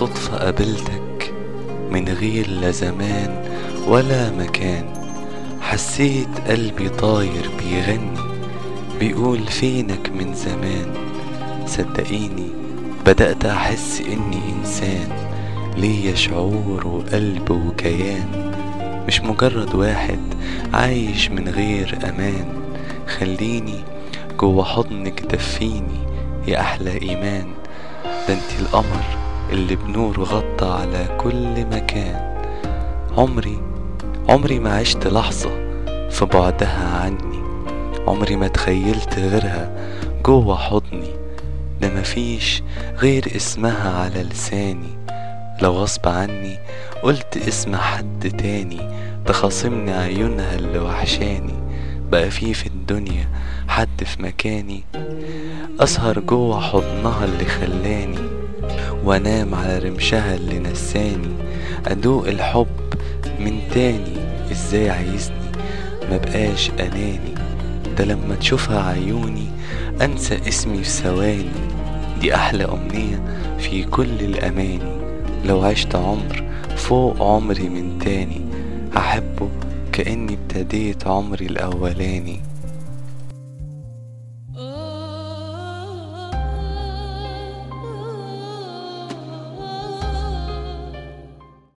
بالصدفة قابلتك من غير لا زمان ولا مكان. حسيت قلبي طاير بيغني بيقول فينك من زمان. صدقيني بدأت أحس إني إنسان ليا شعور وقلب وكيان، مش مجرد واحد عايش من غير أمان. خليني جوا حضنك دفيني يا أحلى إيمان. ده انتي القمر اللي بنور غطى على كل مكان. عمري ما عشت لحظة في بعدها عني، عمري ما تخيلت غيرها جوا حضني. ده مفيش غير اسمها على لساني، لو غصب عني قلت اسم حد تاني تخاصمني عيونها اللي وحشاني. بقى في الدنيا حد في مكاني أسهر جوا حضنها اللي خلاني، وانام على رمشها اللي نساني. أدوق الحب من تاني ازاي عايزني مبقاش أناني. ده لما تشوفها عيوني أنسى اسمي في ثواني. دي أحلى أمنية في كل الأماني. لو عشت عمر فوق عمري من تاني هحبه كأني ابتديت عمري الأولاني.